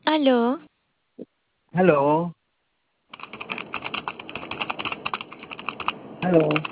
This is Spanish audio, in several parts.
Aló, Aló, aló.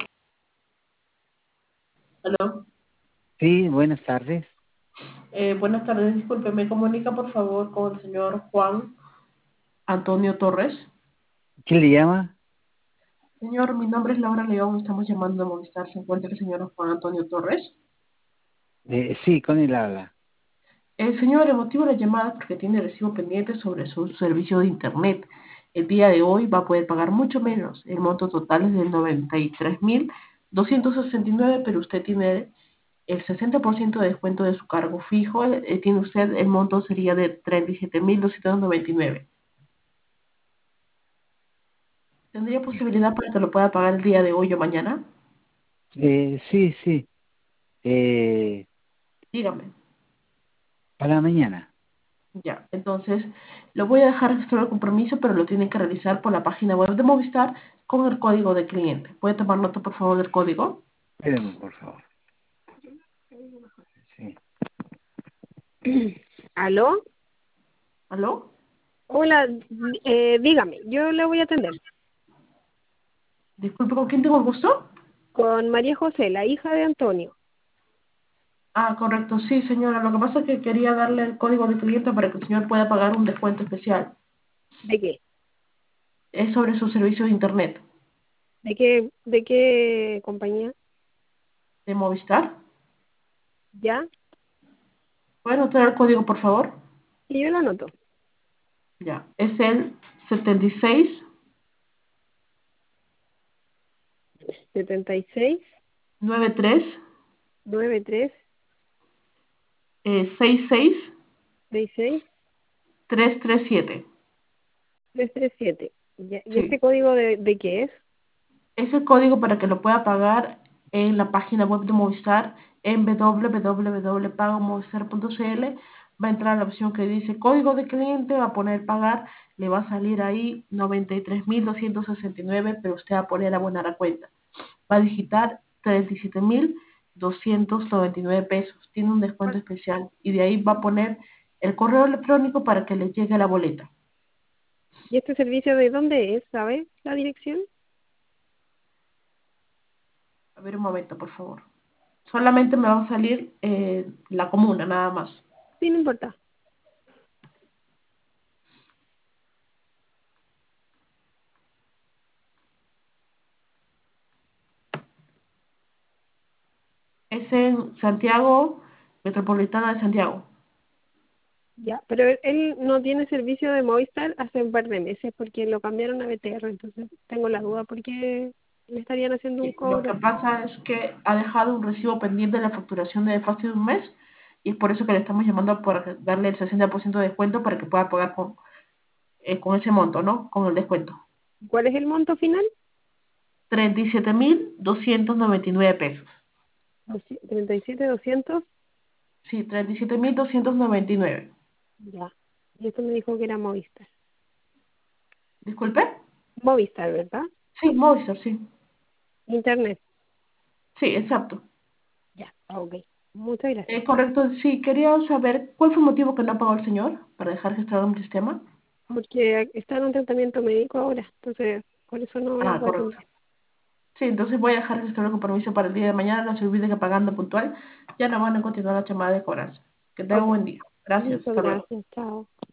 Aló. Sí, buenas tardes. Buenas tardes, disculpe, ¿me comunica por favor con el señor Juan Antonio Torres? ¿Quién le llama? Señor, mi nombre es Laura León, estamos llamando de Movistar. ¿Se encuentra el señor Juan Antonio Torres? Sí, con él habla. Señor, el motivo de la llamada es porque tiene recibo pendiente sobre su servicio de Internet. El día de hoy va a poder pagar mucho menos. El monto total es de 93.269, pero usted tiene el 60% de descuento de su cargo fijo. Tiene usted, el monto sería de 37.299. ¿Tendría posibilidad para que lo pueda pagar el día de hoy o mañana? Sí, sí. eh, Dígame. para mañana. Ya, entonces lo voy a dejar registrado el compromiso, pero lo tienen que realizar por la página web de Movistar con el código de cliente. ¿Puede tomar nota, por favor, del código? Espérenme, por favor. Sí. ¿Aló? ¿Aló? Hola, dígame, yo le voy a atender. Disculpe, ¿con quién tengo el gusto? Con María José, la hija de Antonio. Ah, correcto, sí, señora. Lo que pasa es que quería darle el código de cliente para que el señor pueda pagar un descuento especial. ¿De qué? Es sobre su servicio de Internet ¿De qué compañía? de Movistar. ¿Ya? ¿Puede anotar el código, por favor? Y yo lo anoto. Ya, es el 76 76 93 93 66 66 337. 337. ¿Ya? ¿Y este Sí, código de qué es? es el código para que lo pueda pagar en la página web de Movistar en www.pagomovistar.cl. Va a entrar a la opción que dice código de cliente, va a poner pagar, le va a salir ahí 93.269, pero usted va a poner abonar a cuenta. Va a digitar 37.299 pesos. Tiene un descuento ¿Cuál? especial y de ahí va a poner el correo electrónico para que le llegue la boleta. ¿Y este servicio de dónde es? ¿Sabe la dirección? A ver un momento, por favor. Solamente me va a salir la comuna, nada más. Sí, no importa. Es en Santiago, Metropolitana de Santiago. Ya, pero él no tiene servicio de Movistar hace un par de meses porque lo cambiaron a BTR, entonces tengo la duda porque le estarían haciendo un Sí, lo que cobro. pasa es que ha dejado un recibo pendiente de la facturación de fase de un mes y es por eso que le estamos llamando para darle el 60% de descuento para que pueda pagar con ese monto, ¿no? Con el descuento. ¿Cuál es el monto final? 37.299 pesos. 37.200. Sí, 37.299. Ya. Y esto me dijo que era Movistar. Disculpe. Movistar, ¿verdad? Sí, Movistar, sí. Internet. Sí, exacto. Ya. Ok. Muchas gracias. Correcto, sí. Quería saber cuál fue el motivo que no pagó el señor para dejar registrado en el sistema. Porque está en un tratamiento médico ahora, entonces por eso no la Ah, puedo correcto. atender. Sí, entonces voy a dejar registrado el compromiso para el día de mañana. No se olvide que pagando puntual ya no van a continuar la llamada de cobranza. Que tenga un Ok. buen día. Gracias. Listo, Hasta luego. gracias. Chao.